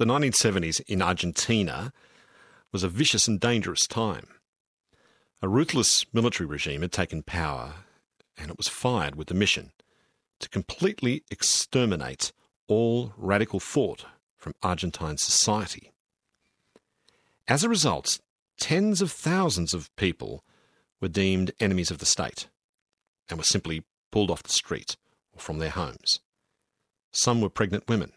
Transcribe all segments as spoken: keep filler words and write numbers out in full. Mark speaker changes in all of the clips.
Speaker 1: the nineteen seventies in Argentina was a vicious and dangerous time. A ruthless military regime had taken power, and it was fired with the mission to completely exterminate all radical thought from Argentine society. As a result, tens of thousands of people were deemed enemies of the state and were simply pulled off the street or from their homes. Some were pregnant women,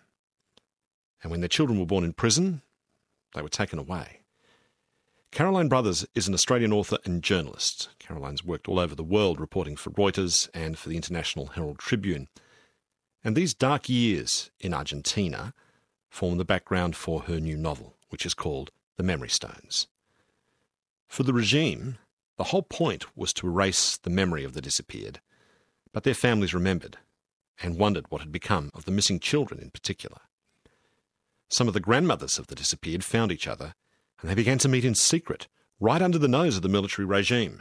Speaker 1: and when their children were born in prison, they were taken away. Caroline Brothers is an Australian author and journalist. Caroline's worked all over the world reporting for Reuters and for the International Herald Tribune. And these dark years in Argentina form the background for her new novel, which is called The Memory Stones. For the regime, the whole point was to erase the memory of the disappeared, but their families remembered and wondered what had become of the missing children in particular. Some of the grandmothers of the disappeared found each other, and they began to meet in secret, right under the nose of the military regime.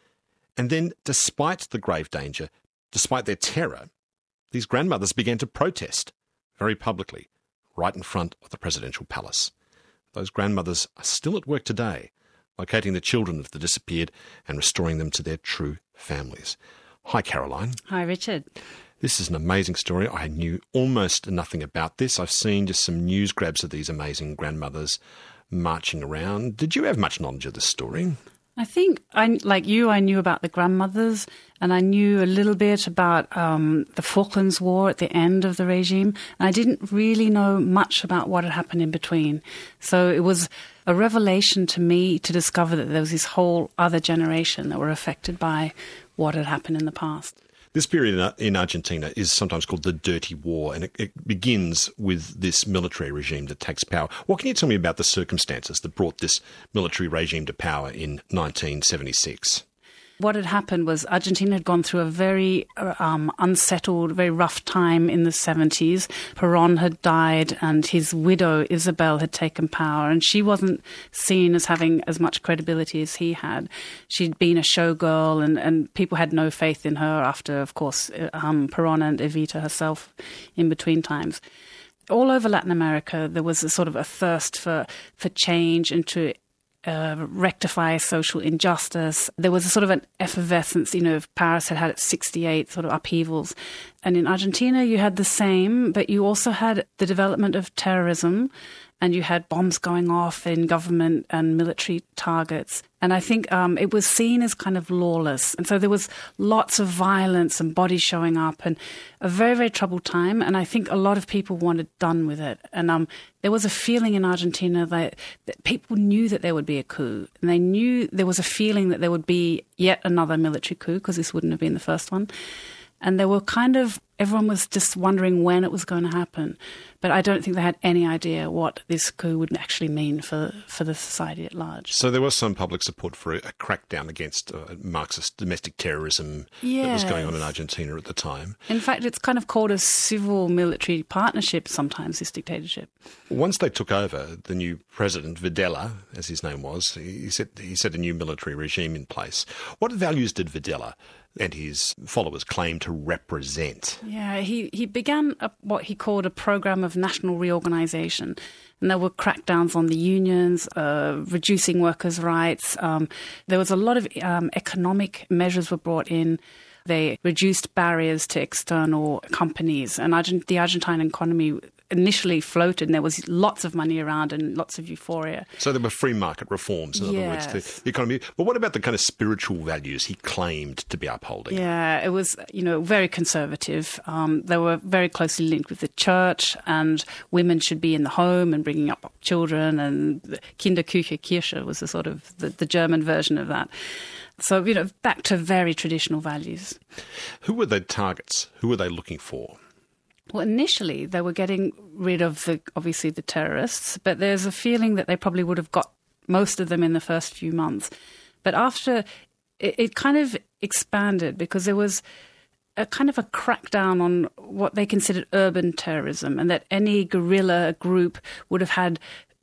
Speaker 1: And then, despite the grave danger, despite their terror, these grandmothers began to protest very publicly, right in front of the presidential palace. Those grandmothers are still at work today, locating the children of the disappeared and restoring them to their true families. Hi, Caroline.
Speaker 2: Hi, Richard.
Speaker 1: This is an amazing story. I knew almost nothing about this. I've seen just some news grabs of these amazing grandmothers marching around. Did you have much knowledge of this story?
Speaker 2: I think, I, like you, I knew about the grandmothers, and I knew a little bit about um, the Falklands War at the end of the regime, and I didn't really know much about what had happened in between. So it was a revelation to me to discover that there was this whole other generation that were affected by what had happened in the past.
Speaker 1: This period in Argentina is sometimes called the Dirty War, and it, it begins with this military regime that takes power. What can you tell me about the circumstances that brought this military regime to power in nineteen seventy-six?
Speaker 2: What had happened was Argentina had gone through a very um, unsettled, very rough time in the seventies. Perón had died and his widow, Isabel, had taken power, and she wasn't seen as having as much credibility as he had. She'd been a showgirl, and, and people had no faith in her after, of course, um, Perón and Evita herself in between times. All over Latin America, there was a sort of a thirst for, for change and to Uh, rectify social injustice. There was a sort of an effervescence, you know, Paris had had its sixty-eight sort of upheavals. And in Argentina, you had the same, but you also had the development of terrorism, and you had bombs going off in government and military targets. And I think um, it was seen as kind of lawless. And so there was lots of violence and bodies showing up, and a very, very troubled time. And I think a lot of people wanted done with it. And um, there was a feeling in Argentina that, that people knew that there would be a coup. And they knew there was a feeling that there would be yet another military coup, because this wouldn't have been the first one. And they were kind of, everyone was just wondering when it was going to happen. But I don't think they had any idea what this coup would actually mean for, for the society at large.
Speaker 1: So there was some public support for a, a crackdown against uh, Marxist domestic terrorism
Speaker 2: yes.
Speaker 1: that was going on in Argentina at the time.
Speaker 2: In fact, it's kind of called a civil-military partnership sometimes, this dictatorship.
Speaker 1: Once they took over, the new president, Videla, as his name was, he set, he set a new military regime in place. What values did Videla and his followers claim to represent?
Speaker 2: Yeah, he, he began a, what he called a program of national reorganization. And there were crackdowns on the unions, uh, reducing workers' rights. Um, there was a lot of um, economic measures were brought in. They reduced barriers to external companies. And Argent- the Argentine economy initially floated, and there was lots of money around and lots of euphoria.
Speaker 1: So there were free market reforms, in
Speaker 2: yes.
Speaker 1: other words, to the economy. But what about the kind of spiritual values he claimed to be upholding?
Speaker 2: Yeah, it was, you know, very conservative. Um, they were very closely linked with the church, and women should be in the home and bringing up children, and Kinderküche, Kirche was the sort of the, the German version of that. So, you know, back to very traditional values.
Speaker 1: Who were the targets? Who were they looking for?
Speaker 2: Well, initially, they were getting rid of, the obviously, the terrorists, but there's a feeling that they probably would have got most of them in the first few months. But after, it, it kind of expanded, because there was a kind of a crackdown on what they considered urban terrorism, and that any guerrilla group would have had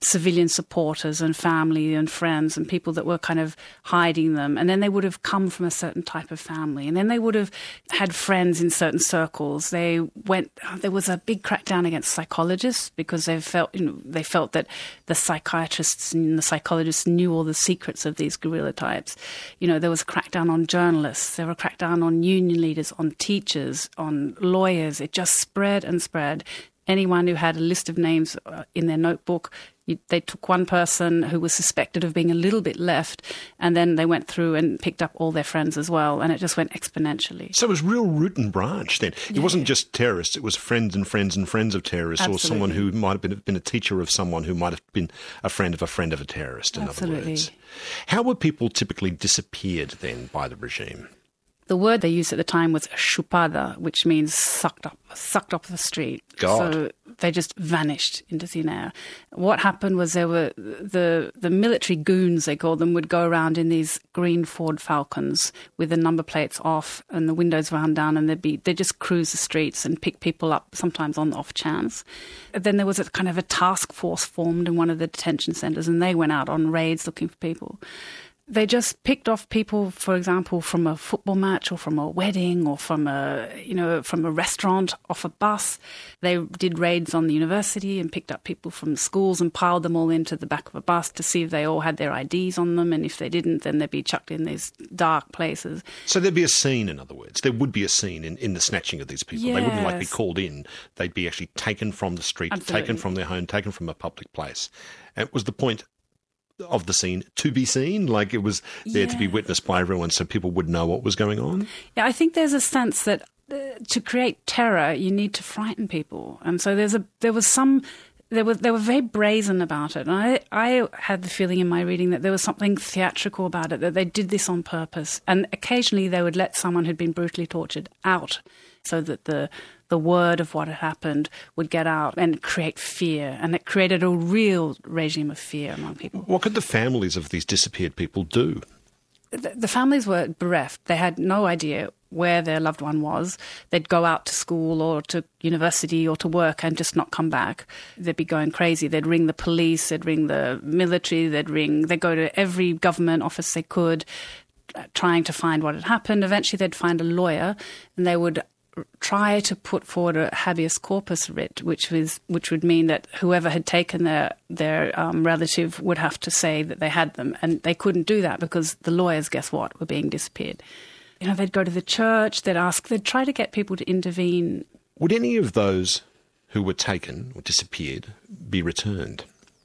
Speaker 2: civilian supporters and family and friends and people that were kind of hiding them. And then they would have come from a certain type of family. And then they would have had friends in certain circles. They went, there was a big crackdown against psychologists because they felt, you know, they felt that the psychiatrists and the psychologists knew all the secrets of these guerrilla types. You know, there was a crackdown on journalists. There were a crackdown on union leaders, on teachers, on lawyers. It just spread and spread. Anyone who had a list of names in their notebook, you, they took one person who was suspected of being a little bit left, and then they went through and picked up all their friends as well, and it just went exponentially.
Speaker 1: So it was real root and branch then. It yeah. wasn't just terrorists, it was friends and friends and friends of terrorists, Absolutely. Or someone who might have been, been a teacher of someone who might have been a friend of a friend of a terrorist, in
Speaker 2: Absolutely.
Speaker 1: Other words. How were people typically disappeared then by the regime?
Speaker 2: The word they used at the time was chupada, which means sucked up, sucked off the street.
Speaker 1: God.
Speaker 2: So they just vanished into thin air. What happened was there were the the military goons, they called them, would go around in these green Ford Falcons with the number plates off and the windows wound down, and they'd be they just cruise the streets and pick people up, sometimes on the off chance. Then there was a kind of a task force formed in one of the detention centres, and they went out on raids looking for people. They just picked off people, for example, from a football match or from a wedding or from a, you know, from a restaurant, off a bus. They did raids on the university and picked up people from schools and piled them all into the back of a bus to see if they all had their I Ds on them. And if they didn't, then they'd be chucked in these dark places.
Speaker 1: So there'd be a scene, in other words. There would be a scene in, in the snatching of these people.
Speaker 2: Yes.
Speaker 1: They wouldn't like be called in. They'd be actually taken from the street,
Speaker 2: Absolutely.
Speaker 1: Taken from their home, taken from a public place. And it was the point of the scene to be seen, like it was there
Speaker 2: yeah.
Speaker 1: to be witnessed by everyone so people would know what was going on?
Speaker 2: Yeah, I think there's a sense that uh, to create terror, you need to frighten people. And so there's a there was some They were they were very brazen about it. And I, I had the feeling in my reading that there was something theatrical about it, that they did this on purpose. And occasionally they would let someone who'd been brutally tortured out so that the the word of what had happened would get out and create fear. And it created a real regime of fear among people.
Speaker 1: What could the families of these disappeared people do?
Speaker 2: The, the families were bereft. They had no idea where their loved one was. They'd go out to school or to university or to work and just not come back. They'd be going crazy. They'd ring the police, they'd ring the military, they'd ring, they'd go to every government office they could, trying to find what had happened. Eventually they'd find a lawyer and they would try to put forward a habeas corpus writ, which was which would mean that whoever had taken their their um, relative would have to say that they had them, and they couldn't do that because the lawyers, guess what, were being disappeared. You know, they'd go to the church, they'd ask, they'd try to get people to intervene.
Speaker 1: Would any of those who were taken or disappeared be returned?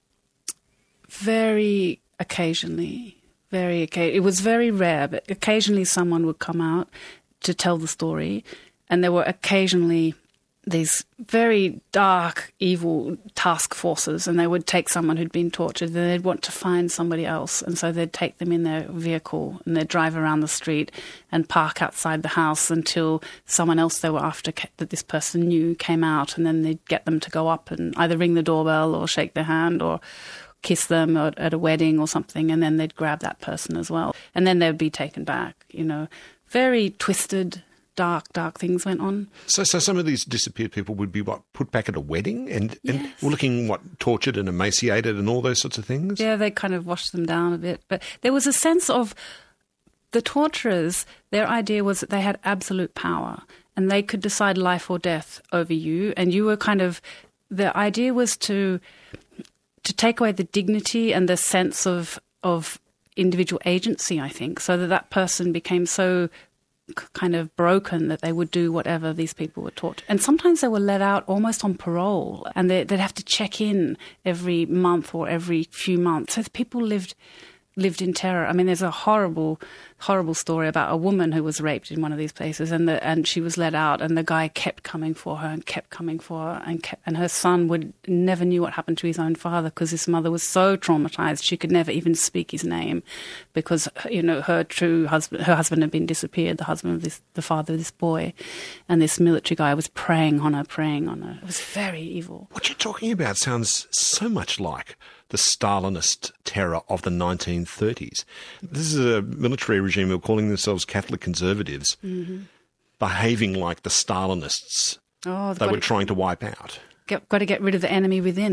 Speaker 2: Very occasionally, very occasionally. It was very rare, but occasionally someone would come out to tell the story. And there were occasionally these very dark, evil task forces, and they would take someone who'd been tortured, and they'd want to find somebody else. And so they'd take them in their vehicle, and they'd drive around the street and park outside the house until someone else they were after that this person knew came out, and then they'd get them to go up and either ring the doorbell or shake their hand or kiss them or, at a wedding or something, and then they'd grab that person as well. And then they'd be taken back, you know. Very twisted, dark, dark things went on. So
Speaker 1: so some of these disappeared people would be, what, put back at a wedding and,
Speaker 2: yes.
Speaker 1: and were looking, what, tortured and emaciated and all those sorts of things?
Speaker 2: Yeah, they kind of washed them down a bit. But there was a sense of the torturers, their idea was that they had absolute power and they could decide life or death over you. And you were kind of, the idea was to to take away the dignity and the sense of of individual agency, I think, so that that person became so kind of broken that they would do whatever these people were taught. And sometimes they were let out almost on parole, and they, they'd have to check in every month or every few months. So people lived lived in terror. I mean, there's a horrible, horrible story about a woman who was raped in one of these places, and the, and she was let out, and the guy kept coming for her and kept coming for her, and kept, and her son would never knew what happened to his own father because his mother was so traumatized she could never even speak his name because, you know, her true husband, her husband had been disappeared, the husband of this, the father of this boy, and this military guy was preying on her, preying on her. It was very evil.
Speaker 1: What you're talking about sounds so much like the Stalinist terror of the nineteen thirties. This is a military regime who are calling themselves Catholic conservatives, mm-hmm. behaving like the Stalinists
Speaker 2: oh,
Speaker 1: they were to, trying to wipe out.
Speaker 2: Get, got to get rid of the enemy within.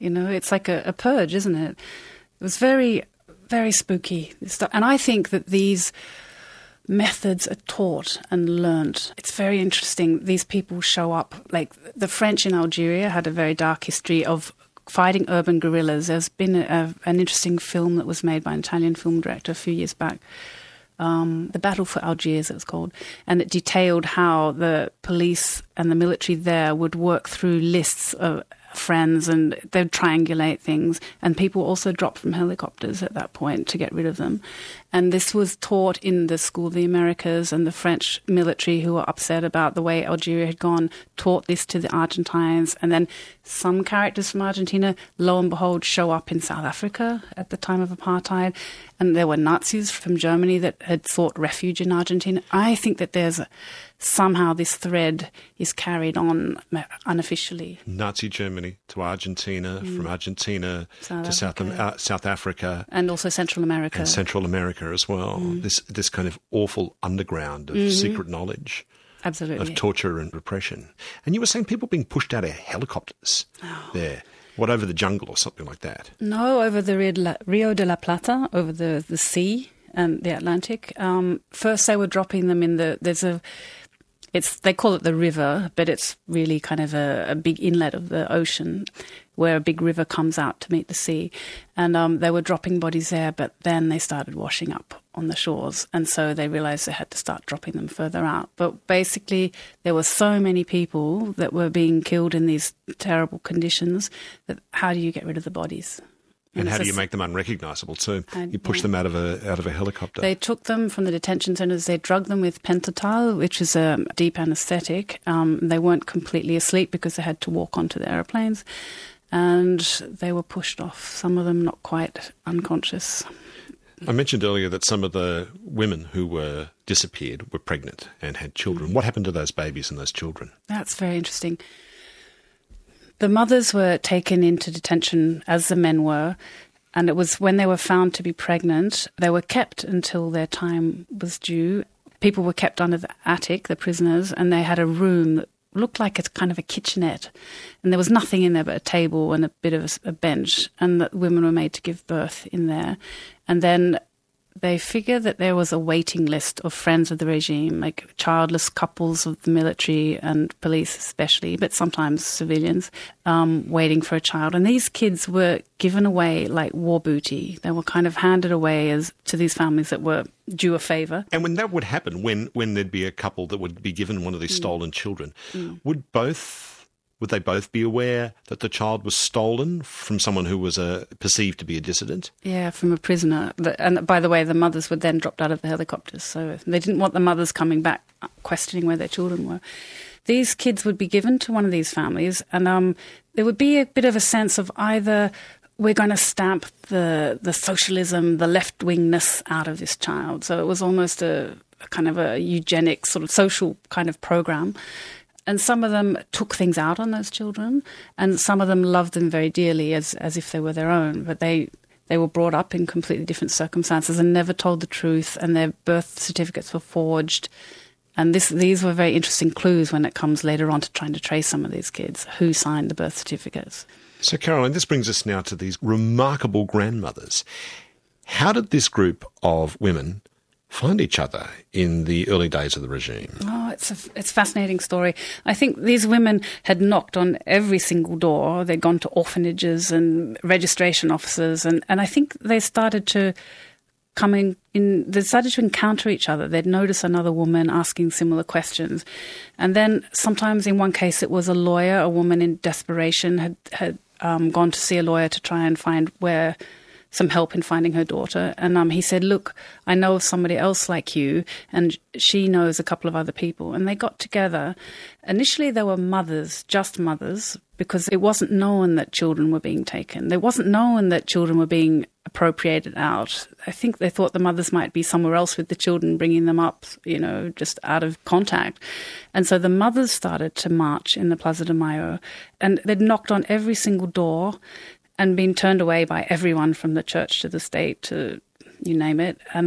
Speaker 2: You know, it's like a, a purge, isn't it? It was very, very spooky. And I think that these methods are taught and learnt. It's very interesting. These people show up, like the French in Algeria had a very dark history of fighting urban guerrillas. There's been a, an interesting film that was made by an Italian film director a few years back, um, The Battle for Algiers it was called, and it detailed how the police and the military there would work through lists of friends and they'd triangulate things, and people also dropped from helicopters at that point to get rid of them. And this was taught in the School of the Americas, and the French military, who were upset about the way Algeria had gone, taught this to the Argentines. And then some characters from Argentina, lo and behold, show up in South Africa at the time of apartheid. And there were Nazis from Germany that had sought refuge in Argentina. I think that there's a, somehow this thread is carried on unofficially.
Speaker 1: Nazi Germany to Argentina, mm. from Argentina
Speaker 2: South
Speaker 1: to South,
Speaker 2: Africa.
Speaker 1: uh, South Africa.
Speaker 2: And also Central America.
Speaker 1: And Central America as well. Mm. This this kind of awful underground of mm-hmm. secret knowledge.
Speaker 2: Absolutely.
Speaker 1: Of torture and repression. And you were saying people being pushed out of helicopters oh. there. What, over the jungle or something like that?
Speaker 2: No, over the Rio de la Plata, over the, the sea and the Atlantic. Um, first they were dropping them in the, there's a, it's they call it the river, but it's really kind of a, a big inlet of the ocean where a big river comes out to meet the sea. And um, they were dropping bodies there, but then they started washing up on the shores. And so they realized they had to start dropping them further out. But basically, there were so many people that were being killed in these terrible conditions that how do you get rid of the bodies?
Speaker 1: And,
Speaker 2: and
Speaker 1: how do you make them unrecognisable too?
Speaker 2: And,
Speaker 1: you push
Speaker 2: yeah.
Speaker 1: them out of a out of a helicopter.
Speaker 2: They took them from the detention centres. They drugged them with pentothal, which is a deep anaesthetic. Um, they weren't completely asleep because they had to walk onto the aeroplanes. And they were pushed off, some of them not quite unconscious.
Speaker 1: I mentioned earlier that some of the women who were disappeared were pregnant and had children.
Speaker 2: Mm.
Speaker 1: What happened to those babies and those children?
Speaker 2: That's very interesting. The mothers were taken into detention as the men were, and it was when they were found to be pregnant, they were kept until their time was due. People were kept under the attic, the prisoners, and they had a room that looked like it's kind of a kitchenette, and there was nothing in there but a table and a bit of a, a bench, and the women were made to give birth in there. And then they figured that there was a waiting list of friends of the regime, like childless couples of the military and police especially, but sometimes civilians, um, waiting for a child. And these kids were given away like war booty. They were kind of handed away as to these families that were due a favour.
Speaker 1: And when that would happen, when, when there'd be a couple that would be given one of these mm. stolen children, mm. would both... Would they both be aware that the child was stolen from someone who was uh, perceived to be a dissident?
Speaker 2: Yeah, from a prisoner. And by the way, the mothers were then dropped out of the helicopters, so they didn't want the mothers coming back questioning where their children were. These kids would be given to one of these families, and um, there would be a bit of a sense of either we're going to stamp the, the socialism, the left-wingness out of this child. So it was almost a, a kind of a eugenic sort of social kind of program. And some of them took things out on those children, and some of them loved them very dearly as, as if they were their own. But they, they were brought up in completely different circumstances and never told the truth, and their birth certificates were forged. And this, these were very interesting clues when it comes later on to trying to trace some of these kids, who signed the birth certificates.
Speaker 1: So, Caroline, this brings us now to these remarkable grandmothers. How did this group of women find each other in the early days of the regime?
Speaker 2: Oh, it's a, it's a fascinating story. I think these women had knocked on every single door. They'd gone to orphanages and registration offices, and, and I think they started to come in, in, they started to encounter each other. They'd notice another woman asking similar questions. And then sometimes in one case it was a lawyer, a woman in desperation had, had um, gone to see a lawyer to try and find where some help in finding her daughter. And um, he said, look, I know of somebody else like you, and she knows a couple of other people. And they got together. Initially, they were mothers, just mothers, because it wasn't known that children were being taken. It wasn't known that children were being appropriated out. I think they thought the mothers might be somewhere else with the children, bringing them up, you know, just out of contact. And so the mothers started to march in the Plaza de Mayo, and they'd knocked on every single door and been turned away by everyone from the church to the state to you name it. And um,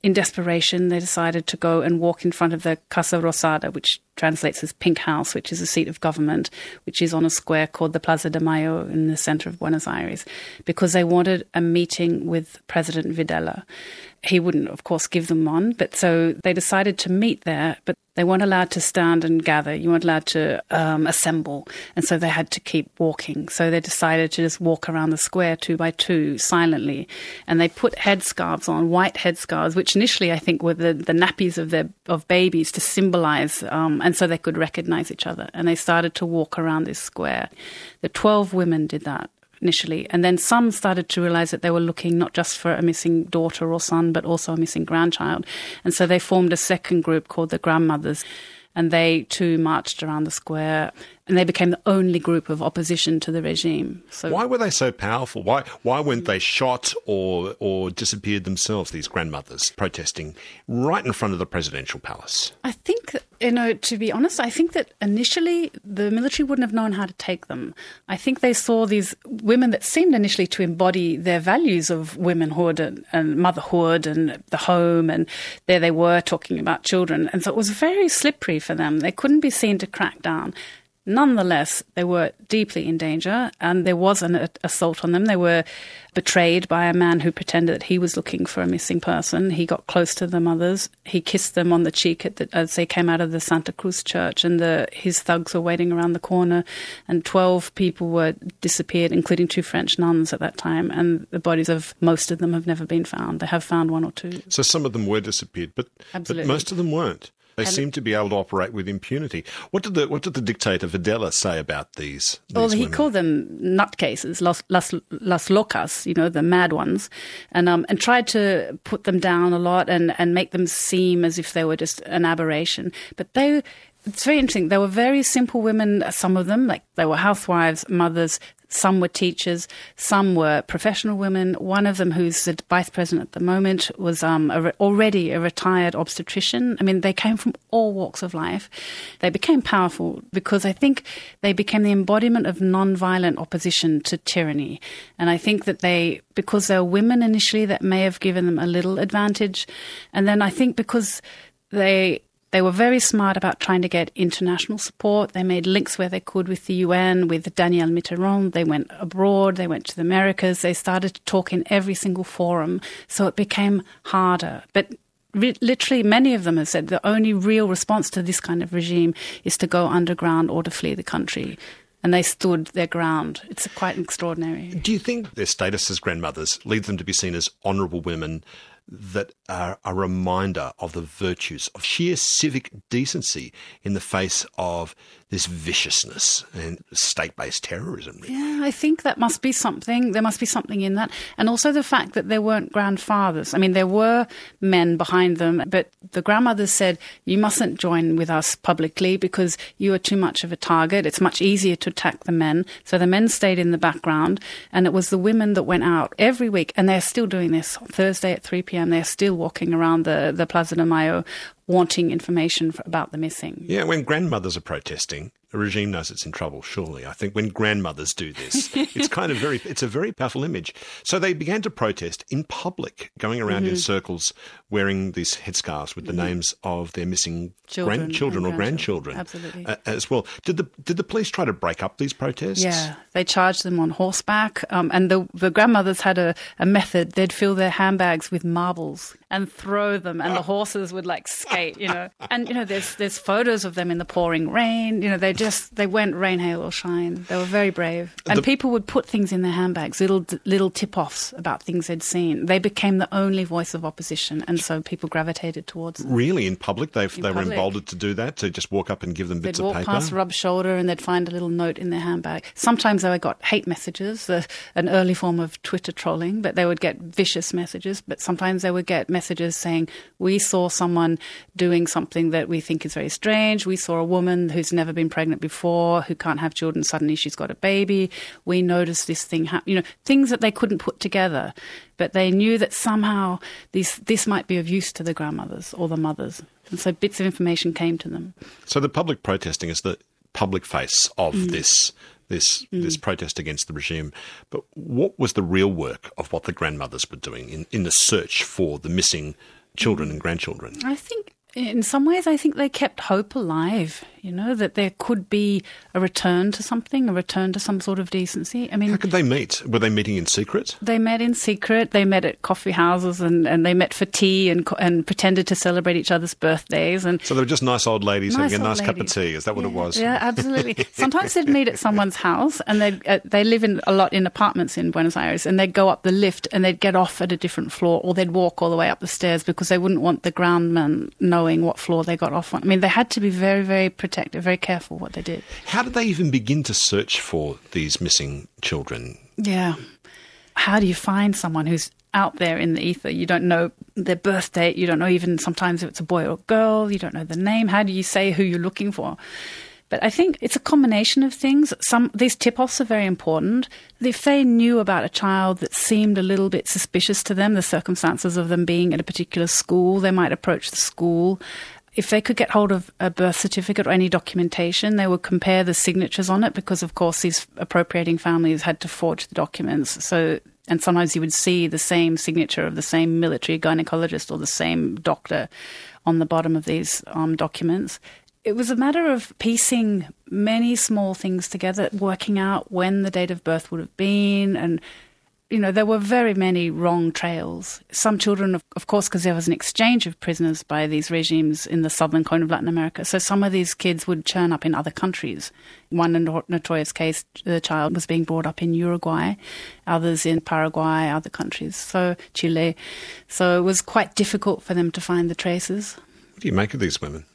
Speaker 2: in desperation, they decided to go and walk in front of the Casa Rosada, which translates as Pink House, which is a seat of government, which is on a square called the Plaza de Mayo in the center of Buenos Aires, because they wanted a meeting with President Videla. He wouldn't, of course, give them one, but so they decided to meet there, but they weren't allowed to stand and gather. You weren't allowed to um, assemble, and so they had to keep walking. So they decided to just walk around the square two by two, silently, and they put headscarves on, white headscarves, which initially I think were the, the nappies of their of babies to symbolize, um, and so they could recognize each other. And they started to walk around this square. The twelve women did that initially, and then some started to realize that they were looking not just for a missing daughter or son, but also a missing grandchild. And so they formed a second group called the Grandmothers, and they too marched around the square, and they became the only group of opposition to the regime. So
Speaker 1: why were they so powerful? Why why weren't they shot or or disappeared themselves, these grandmothers, protesting right in front of the presidential palace?
Speaker 2: I think, you know, to be honest, I think that initially the military wouldn't have known how to take them. I think they saw these women that seemed initially to embody their values of womanhood and, and motherhood and the home, and there they were talking about children. And so it was very slippery for them. They couldn't be seen to crack down. Nonetheless, they were deeply in danger, and there was an assault on them. They were betrayed by a man who pretended that he was looking for a missing person. He got close to the mothers. He kissed them on the cheek at the, as they came out of the Santa Cruz church, and the, his thugs were waiting around the corner, and twelve people were disappeared, including two French nuns at that time, and the bodies of most of them have never been found. They have found one or two.
Speaker 1: So some of them were disappeared, but, but most of them weren't. They seem to be able to operate with impunity. What did the what did the dictator Videla say about these? these
Speaker 2: well, he
Speaker 1: women?
Speaker 2: called them nutcases, las, las, las locas, you know, the mad ones, and um, and tried to put them down a lot and, and make them seem as if they were just an aberration. But they, it's very interesting. They were very simple women. Some of them, like they were housewives, mothers. Some were teachers, some were professional women. One of them, who's the vice president at the moment, was um, a re- already a retired obstetrician. I mean, they came from all walks of life. They became powerful because I think they became the embodiment of non-violent opposition to tyranny. And I think that they, because they were women initially, that may have given them a little advantage. And then I think because they... They were very smart about trying to get international support. They made links where they could with the U N, with Daniel Mitterrand. They went abroad. They went to the Americas. They started to talk in every single forum. So it became harder. But re- literally many of them have said the only real response to this kind of regime is to go underground or to flee the country. And they stood their ground. It's quite extraordinary.
Speaker 1: Do you think their status as grandmothers leads them to be seen as honourable women that are a reminder of the virtues of sheer civic decency in the face of this viciousness and state-based terrorism?
Speaker 2: Yeah, I think that must be something. There must be something in that. And also the fact that there weren't grandfathers. I mean, there were men behind them, but the grandmothers said, you mustn't join with us publicly because you are too much of a target. It's much easier to attack the men. So the men stayed in the background, and it was the women that went out every week, and they're still doing this. On Thursday at three p.m, they're still walking around the, the Plaza de Mayo wanting information for, about the missing.
Speaker 1: Yeah, when grandmothers are protesting, the regime knows it's in trouble, surely. I think when grandmothers do this, it's kind of very, it's a very powerful image. So they began to protest in public, going around mm-hmm. in circles, wearing these headscarves with the mm-hmm. names of their missing
Speaker 2: Children
Speaker 1: grandchildren or grandchildren.
Speaker 2: Absolutely.
Speaker 1: Uh, as well. Did the did the police try to break up these protests?
Speaker 2: Yeah, they charged them on horseback. Um, and the, the grandmothers had a, a method. They'd fill their handbags with marbles and throw them, and the horses would like skate, you know. And, you know, there's there's photos of them in the pouring rain. You know, they just, they went rain, hail or shine. They were very brave. And the, people would put things in their handbags, little little tip-offs about things they'd seen. They became the only voice of opposition, and so people gravitated towards them.
Speaker 1: Really? In public? They they
Speaker 2: public.
Speaker 1: were emboldened to do that, to just walk up and give them bits
Speaker 2: they'd
Speaker 1: of
Speaker 2: walk
Speaker 1: paper?
Speaker 2: Past, rub shoulder, and they'd find a little note in their handbag. Sometimes they got hate messages, uh, an early form of Twitter trolling, but they would get vicious messages. But sometimes they would get messages saying, we saw someone doing something that we think is very strange. We saw a woman who's never been pregnant before, who can't have children. Suddenly she's got a baby. We noticed this thing happen. You know, things that they couldn't put together. But they knew that somehow this, this might be of use to the grandmothers or the mothers. And so bits of information came to them.
Speaker 1: So the public protesting is the public face of
Speaker 2: Mm.
Speaker 1: this this
Speaker 2: Mm.
Speaker 1: this protest against the regime. But what was the real work of what the grandmothers were doing in, in the search for the missing children and grandchildren?
Speaker 2: I think in some ways, I think they kept hope alive, you know, that there could be a return to something, a return to some sort of decency. I mean,
Speaker 1: how could they meet? Were they meeting in secret?
Speaker 2: They met in secret. They met at coffee houses and, and they met for tea and and pretended to celebrate each other's birthdays. And
Speaker 1: so they were just nice old ladies
Speaker 2: nice
Speaker 1: having a nice
Speaker 2: ladies.
Speaker 1: cup of tea. Is that what
Speaker 2: yeah,
Speaker 1: it was?
Speaker 2: Yeah, absolutely. Sometimes they'd meet at someone's house, and they uh, they live in a lot in apartments in Buenos Aires, and they'd go up the lift and they'd get off at a different floor, or they'd walk all the way up the stairs because they wouldn't want the groundman knowing what floor they got off on. I mean, they had to be very, very protective, very careful what they did.
Speaker 1: How did they even begin to search for these missing children?
Speaker 2: Yeah. How do you find someone who's out there in the ether? You don't know their birth date. You don't know even sometimes if it's a boy or a girl. You don't know the name. How do you say who you're looking for? But I think it's a combination of things. Some these tip-offs are very important. If they knew about a child that seemed a little bit suspicious to them, the circumstances of them being at a particular school, they might approach the school. If they could get hold of a birth certificate or any documentation, they would compare the signatures on it because, of course, these appropriating families had to forge the documents. So, and sometimes you would see the same signature of the same military gynecologist or the same doctor on the bottom of these um, documents. It was a matter of piecing many small things together, working out when the date of birth would have been. And, you know, there were very many wrong trails. Some children, of, of course, because there was an exchange of prisoners by these regimes in the southern cone of Latin America. So some of these kids would churn up in other countries. One notorious case, the child was being brought up in Uruguay, others in Paraguay, other countries, so Chile. So it was quite difficult for them to find the traces.
Speaker 1: What do you make of these women?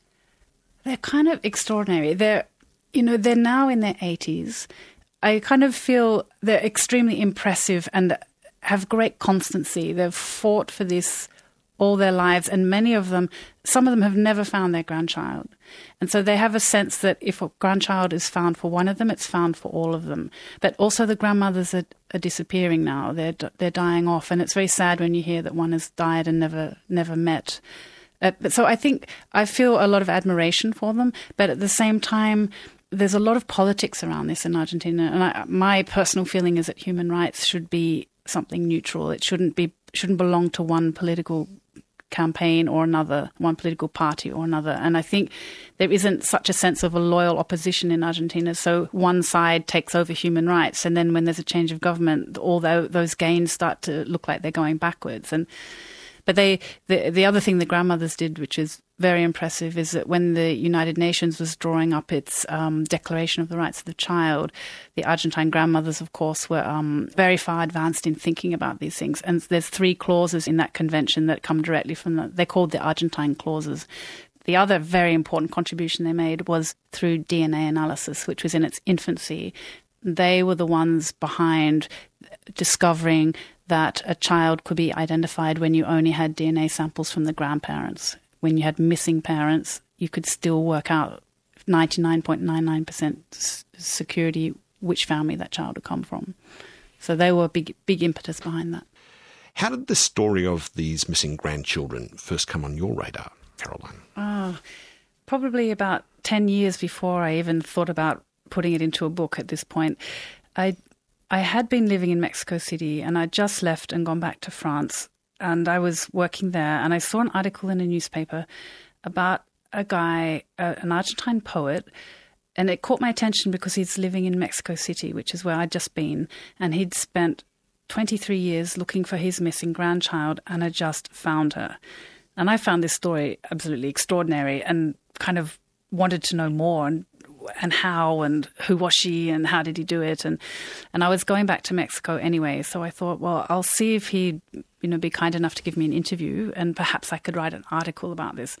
Speaker 2: They're kind of extraordinary. They're, you know, they're now in their eighties. I kind of feel they're extremely impressive and have great constancy. They've fought for this all their lives, and many of them, some of them have never found their grandchild. And so they have a sense that if a grandchild is found for one of them, it's found for all of them. But also the grandmothers are, are disappearing now. They're they're dying off, and it's very sad when you hear that one has died and never never met. Uh, but so I think I feel a lot of admiration for them, but at the same time, there's a lot of politics around this in Argentina. And I, my personal feeling is that human rights should be something neutral. It shouldn't be shouldn't belong to one political campaign or another, one political party or another. And I think there isn't such a sense of a loyal opposition in Argentina. So one side takes over human rights, and then when there's a change of government, all those gains start to look like they're going backwards. And But they, the, the other thing the grandmothers did, which is very impressive, is that when the United Nations was drawing up its um, Declaration of the Rights of the Child, the Argentine grandmothers, of course, were um, very far advanced in thinking about these things. And there's three clauses in that convention that come directly from the, they're called the Argentine clauses. The other very important contribution they made was through D N A analysis, which was in its infancy. They were the ones behind discovering that a child could be identified when you only had D N A samples from the grandparents. When you had missing parents, you could still work out ninety-nine point nine nine percent security which family that child had come from. So they were a big, big impetus behind that.
Speaker 1: How did the story of these missing grandchildren first come on your radar, Caroline?
Speaker 2: Oh, probably about ten years before I even thought about putting it into a book at this point. I I had been living in Mexico City, and I'd just left and gone back to France, and I was working there, and I saw an article in a newspaper about a guy, uh, an Argentine poet, and it caught my attention because he's living in Mexico City, which is where I'd just been, and he'd spent twenty-three years looking for his missing grandchild and had just found her. And I found this story absolutely extraordinary and kind of wanted to know more, and and how and who was she and how did he do it, and and I was going back to Mexico anyway, so I thought, well, I'll see if he'd you know be kind enough to give me an interview, and perhaps I could write an article about this.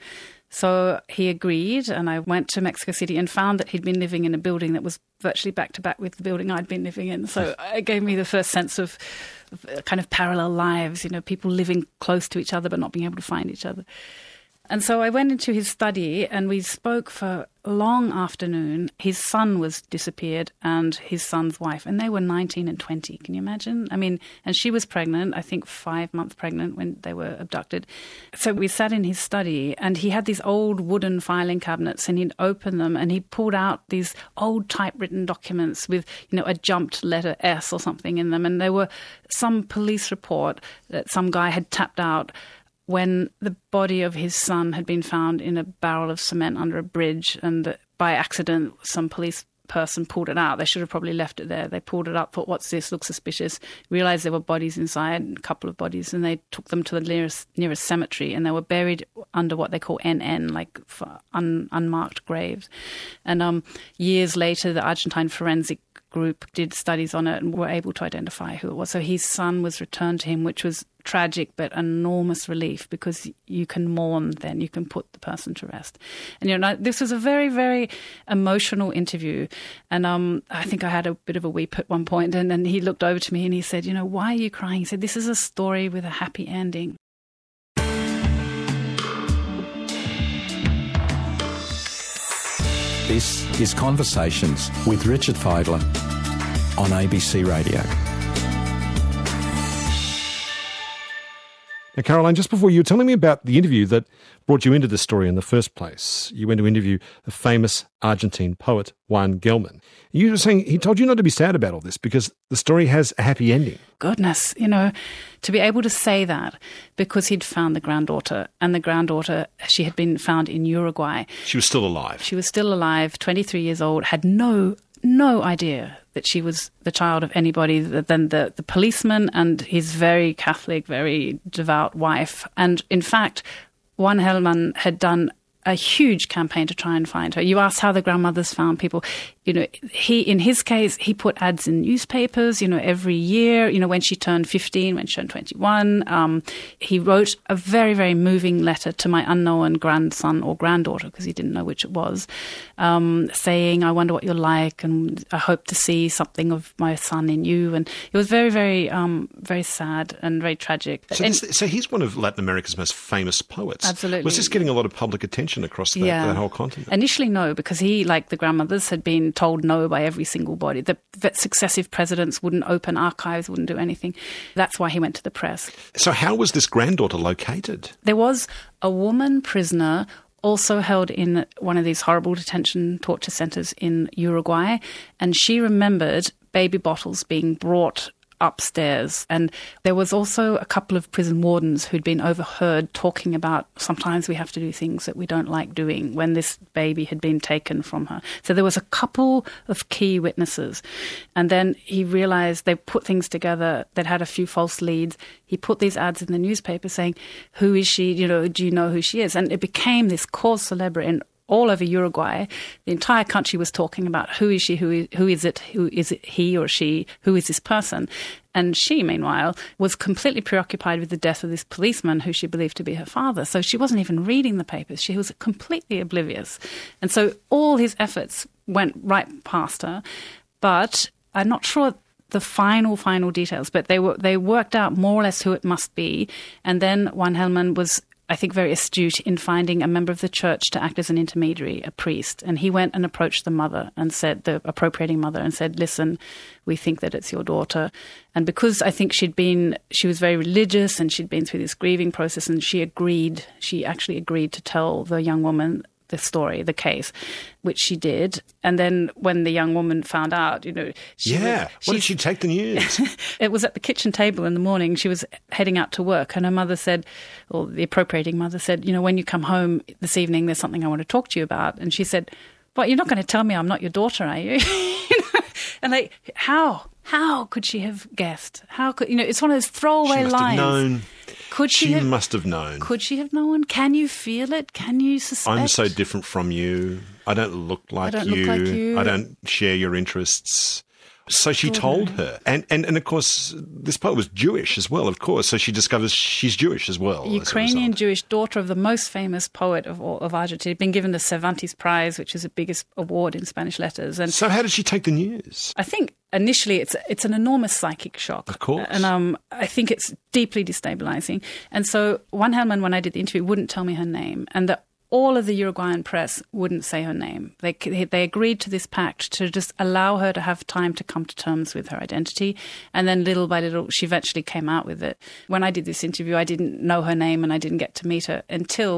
Speaker 2: So he agreed, and I went to Mexico City and found that he'd been living in a building that was virtually back to back with the building I'd been living in. So it gave me the first sense of, of kind of parallel lives, you know, people living close to each other but not being able to find each other. And so I went into his study and we spoke for a long afternoon. His son was disappeared and his son's wife, and they were nineteen and twenty. Can you imagine? I mean, and she was pregnant, I think five months pregnant when they were abducted. So we sat in his study and he had these old wooden filing cabinets, and he'd open them and he pulled out these old typewritten documents with, you know, a jumped letter S or something in them. And there were some police report that some guy had tapped out when the body of his son had been found in a barrel of cement under a bridge, and by accident some police person pulled it out. They should have probably left it there. They pulled it up, thought, what's this? Looks suspicious. Realised there were bodies inside, a couple of bodies, and they took them to the nearest nearest cemetery, and they were buried under what they call N N, like for un, unmarked graves. And um, years later, the Argentine forensic group did studies on it and were able to identify who it was. So his son was returned to him, which was tragic but enormous relief, because you can mourn then, you can put the person to rest. And you know, this was a very, very emotional interview, and um, I think I had a bit of a weep at one point, and then he looked over to me and he said, you know, why are you crying? He said, this is a story with a happy ending.
Speaker 3: This is Conversations with Richard Fidler on A B C Radio.
Speaker 1: Now, Caroline, just before you were telling me about the interview that brought you into the story in the first place, you went to interview the famous Argentine poet Juan Gelman. You were saying he told you not to be sad about all this because the story has a happy ending.
Speaker 2: Goodness, you know, to be able to say that because he'd found the granddaughter, and the granddaughter, she had been found in Uruguay.
Speaker 1: She was still alive.
Speaker 2: She was still alive, twenty-three years old, had no no idea that she was the child of anybody than the, the policeman and his very Catholic, very devout wife. And in fact, Juan Gelman had done a huge campaign to try and find her. You asked how the grandmothers found people. You know, he, in his case, he put ads in newspapers, you know, every year, you know, when she turned fifteen, when she turned twenty-one. Um, he wrote a very, very moving letter to my unknown grandson or granddaughter, because he didn't know which it was, um, saying, I wonder what you're like, and I hope to see something of my son in you. And it was very, very, um, very sad and very tragic.
Speaker 1: So,
Speaker 2: and,
Speaker 1: this, so he's one of Latin America's most famous poets.
Speaker 2: Absolutely.
Speaker 1: Was this getting a lot of public attention across that,
Speaker 2: yeah.
Speaker 1: that whole continent?
Speaker 2: Initially, no, because he, like the grandmothers, had been told no by every single body. The, the successive presidents wouldn't open archives, wouldn't do anything. That's why he went to the press.
Speaker 1: So how was this granddaughter located?
Speaker 2: There was a woman prisoner also held in one of these horrible detention torture centres in Uruguay, and she remembered baby bottles being brought upstairs. And there was also a couple of prison wardens who'd been overheard talking about sometimes we have to do things that we don't like doing when this baby had been taken from her. So there was a couple of key witnesses. And then he realised they put things together. They'd had a few false leads. He put these ads in the newspaper saying, who is she? You know, do you know who she is? And it became this cause célèbre in all over Uruguay. The entire country was talking about who is she, who is, who is it, who is it he or she, who is this person? And she, meanwhile, was completely preoccupied with the death of this policeman who she believed to be her father. So she wasn't even reading the papers. She was completely oblivious. And so all his efforts went right past her. But I'm not sure the final, final details, but they were they worked out more or less who it must be. And then Juan Gelman was, I think, very astute in finding a member of the church to act as an intermediary, a priest. And he went and approached the mother and said, the appropriating mother, and said, listen, we think that it's your daughter. And because I think she'd been, she was very religious and she'd been through this grieving process, and she agreed, she actually agreed to tell the young woman the story, the case, which she did. And then when the young woman found out, you know... She
Speaker 1: yeah,
Speaker 2: was,
Speaker 1: what did she take the news?
Speaker 2: It was at the kitchen table in the morning. She was heading out to work, and her mother said, or the appropriating mother said, you know, when you come home this evening, there's something I want to talk to you about. And she said, well, you're not going to tell me I'm not your daughter, are you? you know? And like, how? How could she have guessed? How could, you know, it's one of those throwaway
Speaker 1: she must
Speaker 2: lines.
Speaker 1: Have known.
Speaker 2: Could she,
Speaker 1: she
Speaker 2: have,
Speaker 1: must have known.
Speaker 2: Could she have known? Can you feel it? Can you suspect?
Speaker 1: I'm so different from you. I don't look like,
Speaker 2: I don't
Speaker 1: you.
Speaker 2: Look like you.
Speaker 1: I don't share your interests. So she told her. And, and and of course, this poet was Jewish as well, of course. So she discovers she's Jewish as well.
Speaker 2: Ukrainian Jewish daughter of the most famous poet of all, of Argentina, been given the Cervantes Prize, which is the biggest award in Spanish letters. And
Speaker 1: so how did she take the news?
Speaker 2: I think initially it's it's an enormous psychic shock.
Speaker 1: Of course. And
Speaker 2: um, I think it's deeply destabilizing. And so Juan Gelman, when I did the interview, wouldn't tell me her name. And the all of the Uruguayan press wouldn't say her name. They they agreed to this pact to just allow her to have time to come to terms with her identity. And then little by little, she eventually came out with it. When I did this interview, I didn't know her name and I didn't get to meet her until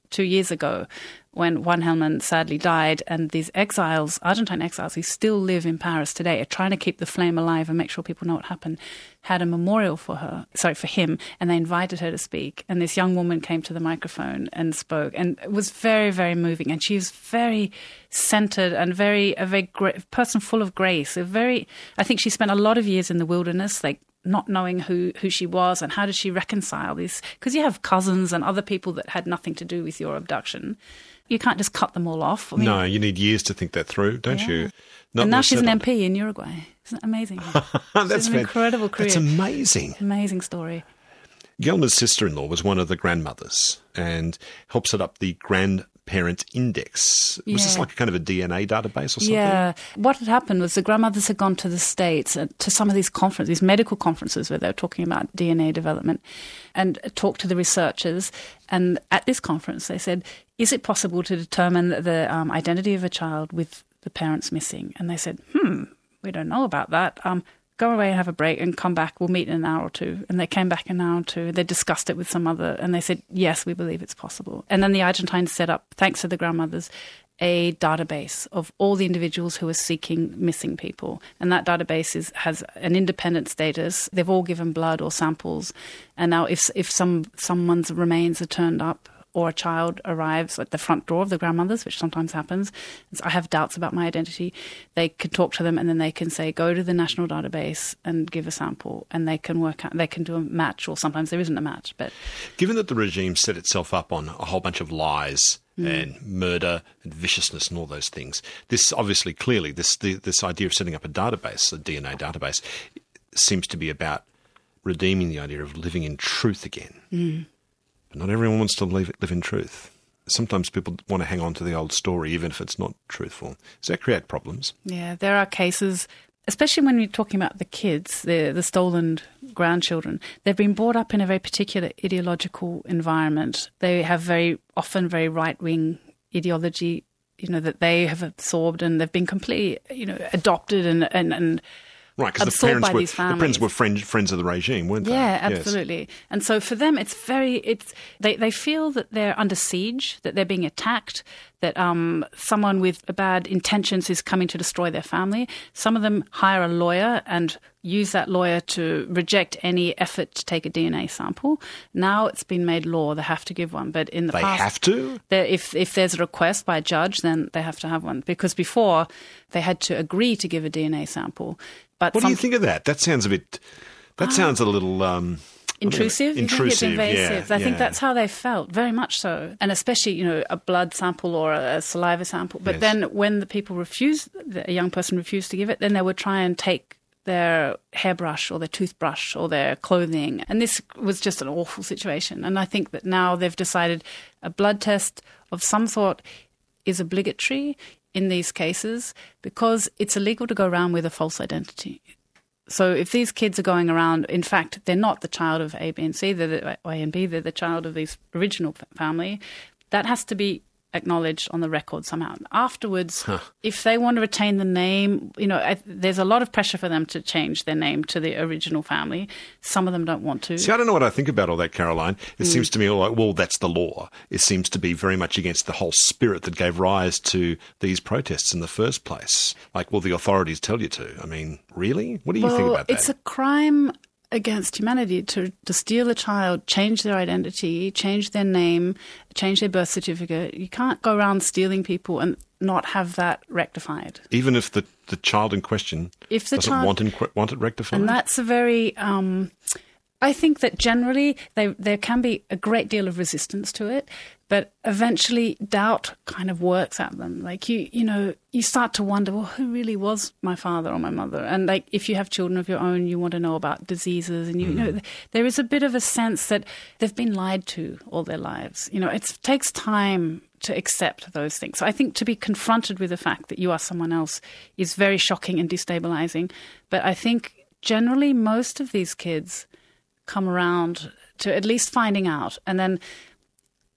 Speaker 2: two years ago when Juan Gelman sadly died, and these exiles, Argentine exiles who still live in Paris today, are trying to keep the flame alive and make sure people know what happened, had a memorial for her, sorry, for him, and they invited her to speak. And this young woman came to the microphone and spoke, and it was very, very moving. And she was very centered and very, a very great person full of grace. A very, I think she spent a lot of years in the wilderness, like not knowing who, who she was and how did she reconcile this. Because you have cousins and other people that had nothing to do with your abduction. You can't just cut them all off. I mean,
Speaker 1: no, you need years to think that through, don't
Speaker 2: yeah.
Speaker 1: you? Not
Speaker 2: and now she's
Speaker 1: settled.
Speaker 2: an M P in Uruguay. Isn't that amazing?
Speaker 1: That's
Speaker 2: an incredible career.
Speaker 1: That's amazing.
Speaker 2: Amazing story.
Speaker 1: Gelman's sister-in-law was one of the grandmothers and helped set up the Grandparent Index. Was
Speaker 2: Yeah.
Speaker 1: this like kind of a D N A database or something?
Speaker 2: Yeah. What had happened was the grandmothers had gone to the States, uh, to some of these conferences, these medical conferences where they were talking about D N A development, and talked to the researchers. And at this conference, they said, is it possible to determine the um, identity of a child with the parents missing? And they said, hmm, we don't know about that. Um, go away and have a break and come back. We'll meet in an hour or two. And they came back in an hour or two. They discussed it with some other, and they said, yes, we believe it's possible. And then the Argentines set up, thanks to the grandmothers, a database of all the individuals who are seeking missing people. And that database is, has an independent status. They've all given blood or samples. And now if if some someone's remains are turned up, or a child arrives at the front door of the grandmothers, which sometimes happens, I have doubts about my identity, they can talk to them and then they can say, go to the national database and give a sample, and they can work out, they can do a match, or sometimes there isn't a match. But
Speaker 1: given that the regime set itself up on a whole bunch of lies mm. and murder and viciousness and all those things, this obviously clearly, this the, this idea of setting up a database, a D N A database, seems to be about redeeming the idea of living in truth again.
Speaker 2: Mm.
Speaker 1: But not everyone wants to live, live in truth. Sometimes people want to hang on to the old story, even if it's not truthful. Does that create problems?
Speaker 2: Yeah, there are cases, especially when you're talking about the kids, the, the stolen grandchildren. They've been brought up in a very particular ideological environment. They have very often very right-wing ideology, you know, that they have absorbed, and they've been completely, you know, adopted and and, and
Speaker 1: Right, because the
Speaker 2: absorbed
Speaker 1: parents
Speaker 2: by
Speaker 1: were
Speaker 2: these
Speaker 1: the
Speaker 2: families.
Speaker 1: parents were friend, friends of the regime, weren't they?
Speaker 2: Yeah,
Speaker 1: Yes.
Speaker 2: absolutely. And so for them, it's very it's they they feel that they're under siege, that they're being attacked, that um someone with bad intentions is coming to destroy their family. Some of them hire a lawyer and use that lawyer to reject any effort to take a D N A sample. Now it's been made law; they have to give one. But in the
Speaker 1: They
Speaker 2: past,
Speaker 1: have to?
Speaker 2: there- if if there's a request by a judge, then they have to have one. Because before they had to agree to give a D N A sample. But
Speaker 1: What
Speaker 2: some,
Speaker 1: do you think of that? That sounds a bit. That sounds a little. Um,
Speaker 2: Intrusive? You
Speaker 1: Intrusive,
Speaker 2: think it's invasive?
Speaker 1: yeah,
Speaker 2: I think
Speaker 1: yeah.
Speaker 2: that's how they felt, very much so. And especially, you know, a blood sample or a, a saliva sample. But
Speaker 1: Yes.
Speaker 2: then when the people refused, a young person refused to give it, then they would try and take their hairbrush or their toothbrush or their clothing. And this was just an awful situation. And I think that now they've decided a blood test of some sort is obligatory in these cases because it's illegal to go around with a false identity. So if these kids are going around, in fact, they're not the child of A, B, and C, they're the A and B, they're the child of this original family, that has to be acknowledged on the record somehow. Afterwards, huh. if they want to retain the name, you know, I, there's a lot of pressure for them to change their name to the original family. Some of them don't want to.
Speaker 1: See, I don't know what I think about all that, Caroline. It mm. seems to me all like, well, that's the law. It seems to be very much against the whole spirit that gave rise to these protests in the first place. Like, well, the authorities tell you to. I mean, really? What do you
Speaker 2: well,
Speaker 1: think about that?
Speaker 2: It's a crime against humanity to, to steal a child, change their identity, change their name, change their birth certificate. You can't go around stealing people and not have that rectified.
Speaker 1: Even if the, the child in question
Speaker 2: if the
Speaker 1: doesn't
Speaker 2: child,
Speaker 1: want, in, want it rectified?
Speaker 2: And that's a very... Um, I think that generally they, there can be a great deal of resistance to it, but eventually doubt kind of works at them. Like, you you know, you start to wonder, well, who really was my father or my mother? And like, if you have children of your own, you want to know about diseases. And, you, mm. you know, there is a bit of a sense that they've been lied to all their lives. You know, it takes time to accept those things. So I think to be confronted with the fact that you are someone else is very shocking and destabilizing. But I think generally most of these kids come around to at least finding out. And then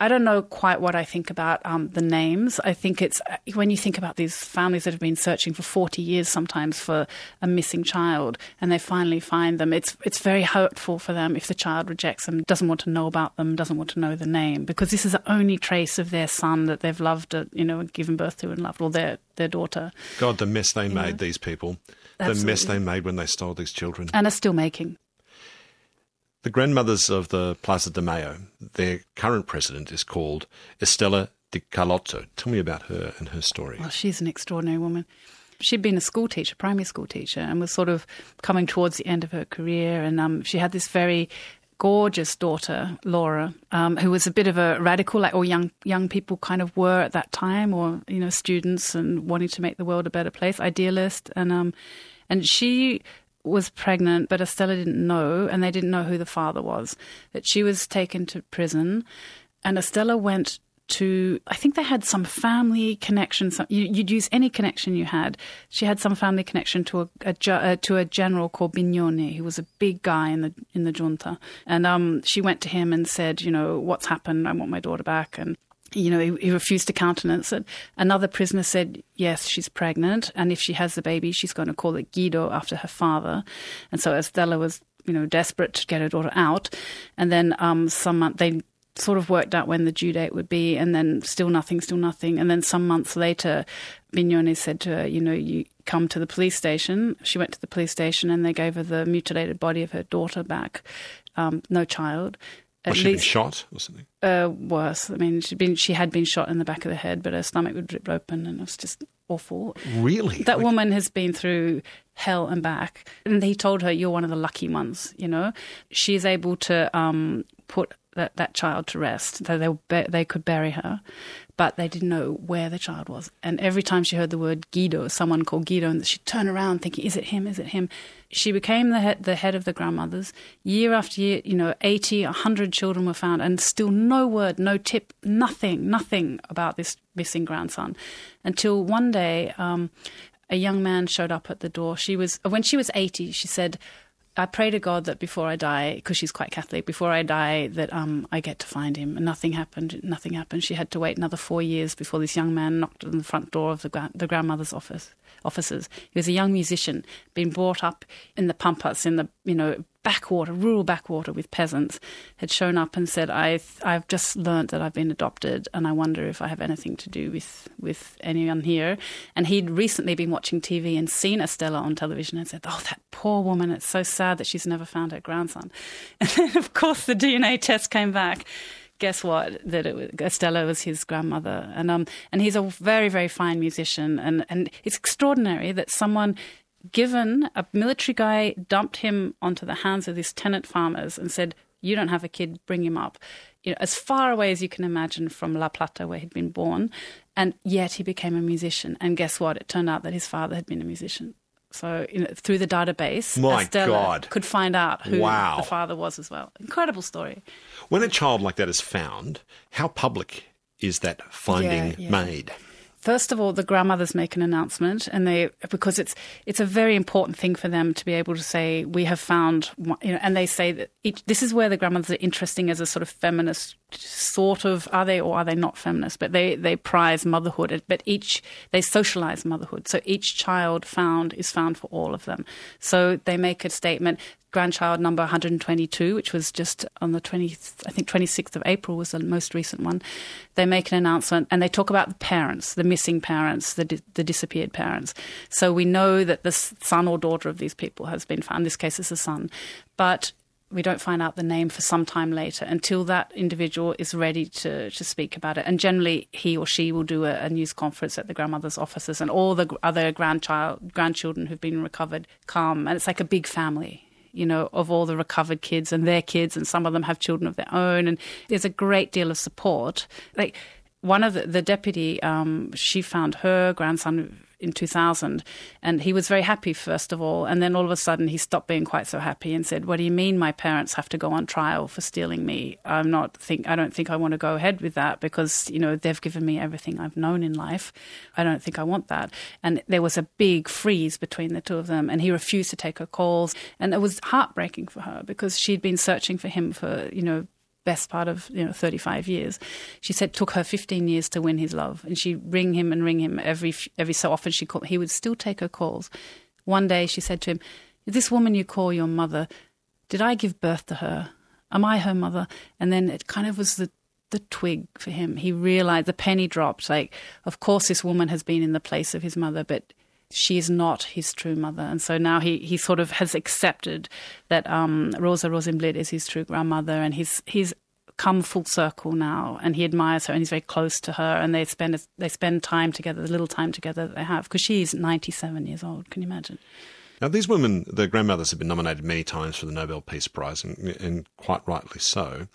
Speaker 2: I don't know quite what I think about um, the names. I think it's when you think about these families that have been searching for forty years sometimes for a missing child and they finally find them, it's it's very hurtful for them if the child rejects them, doesn't want to know about them, doesn't want to know the name, because this is the only trace of their son that they've loved, you know, given birth to and loved, or their, their daughter.
Speaker 1: God, the mess they
Speaker 2: You
Speaker 1: made,
Speaker 2: know?
Speaker 1: these people.
Speaker 2: Absolutely.
Speaker 1: The mess they made when they stole these children.
Speaker 2: And are still making.
Speaker 1: The grandmothers of the Plaza de Mayo, their current president is called Estela Di Carlotto. Tell me about her and her story.
Speaker 2: Well, she's an extraordinary woman. She'd been a school teacher, primary school teacher, and was sort of coming towards the end of her career. And um, she had this very gorgeous daughter, Laura, um, who was a bit of a radical, like all young young people kind of were at that time, or, you know, students and wanting to make the world a better place, idealist. And um, and she was pregnant, but Estela didn't know, and they didn't know who the father was. That she was taken to prison, and Estela went to, I think they had some family connection. Some, you, you'd use any connection you had. She had some family connection to a, a ju- uh, to a general called Bignoni, who was a big guy in the in the junta. And um, she went to him and said, you know, what's happened? I want my daughter back. And you know, he, he refused to countenance it. Another prisoner said, yes, she's pregnant, and if she has the baby, she's going to call it Guido after her father. And so Estela was, you know, desperate to get her daughter out. And then um, some month they sort of worked out when the due date would be, and then still nothing, still nothing. And then some months later, Bignoni said to her, you know, you come to the police station. She went to the police station, and they gave her the mutilated body of her daughter back. Um, no child.
Speaker 1: Was she been shot or something?
Speaker 2: Uh, worse. I mean, she'd been, she had been shot in the back of the head, but her stomach was ripped open, and it was just awful.
Speaker 1: Really?
Speaker 2: That
Speaker 1: Like-
Speaker 2: woman has been through hell and back. And he told her, you're one of the lucky ones, you know. She's able to um, put that, that child to rest. So they, they could bury her, but they didn't know where the child was. And every time she heard the word Guido, someone called Guido, and she'd turn around thinking, is it him, is it him? She became the head, the head of the grandmothers. Year after year, you know, eighty, one hundred children were found, and still no word, no tip, nothing, nothing about this missing grandson. Until one day, um, a young man showed up at the door. She was, when she was eighty, she said, I pray to God that before I die, because she's quite Catholic, before I die, that um, I get to find him. And nothing happened. Nothing happened. She had to wait another four years before this young man knocked on the front door of the, gra- the grandmother's office. Officers. He was a young musician, been brought up in the pampas, in the, you know, backwater, rural backwater with peasants, had shown up and said, I've, I've just learnt that I've been adopted, and I wonder if I have anything to do with, with anyone here. And he'd recently been watching T V and seen Estela on television and said, oh, that poor woman, it's so sad that she's never found her grandson. And then, of course, the D N A test came back. Guess what? That it was, Estela was his grandmother, and um, and he's a very, very fine musician, and and it's extraordinary that someone, given a military guy, dumped him onto the hands of these tenant farmers and said, "You don't have a kid, bring him up," you know, as far away as you can imagine from La Plata, where he'd been born, and yet he became a musician. And guess what? It turned out that his father had been a musician. So, you know, through the database,
Speaker 1: My
Speaker 2: Estela
Speaker 1: God.
Speaker 2: could find out who
Speaker 1: Wow.
Speaker 2: the father was as well. Incredible story.
Speaker 1: When a child like that is found, how public is that finding
Speaker 2: Yeah, yeah.
Speaker 1: made?
Speaker 2: First of all, the grandmothers make an announcement, and they, because it's it's a very important thing for them to be able to say, we have found, one-" you know, and they say that each, this is where the grandmothers are interesting as a sort of feminist, sort of, are they or are they not feminist? But they, they prize motherhood, but each, they socialize motherhood. So each child found is found for all of them. So they make a statement. Grandchild number one hundred twenty-two, which was just on the twentieth, I think twenty-sixth of April was the most recent one. They make an announcement and they talk about the parents, the missing parents, the, di- the disappeared parents. So we know that the son or daughter of these people has been found. In this case, it's a son. But we don't find out the name for some time later until that individual is ready to, to speak about it. And generally, he or she will do a, a news conference at the grandmother's offices, and all the other grandchild grandchildren who've been recovered come. And it's like a big family, you know, of all the recovered kids and their kids, and some of them have children of their own. And there's a great deal of support. Like one of the, the deputy, um, she found her grandson in two thousand, and he was very happy, first of all. And then all of a sudden he stopped being quite so happy and said, what do you mean my parents have to go on trial for stealing me? I'm not think, I don't think I want to go ahead with that because, you know, they've given me everything I've known in life. I don't think I want that. And there was a big freeze between the two of them, and he refused to take her calls. And it was heartbreaking for her because she'd been searching for him for, you know, best part of, you know, thirty-five years. She said it took her fifteen years to win his love, and she'd ring him and ring him every every so often. She called, he would still take her calls. One day she said to him, "This woman you call your mother, did I give birth to her? Am I her mother?" And then it kind of was the the twig for him. He realized, the penny dropped, like, of course this woman has been in the place of his mother, but she is not his true mother. And so now he, he sort of has accepted that um, Rosa Rosenblit is his true grandmother, and he's he's come full circle now, and he admires her, and he's very close to her, and they spend they spend time together, the little time together that they have, because she's ninety-seven years old. Can you imagine?
Speaker 1: Now, these women, the grandmothers, have been nominated many times for the Nobel Peace Prize, and, and quite rightly so.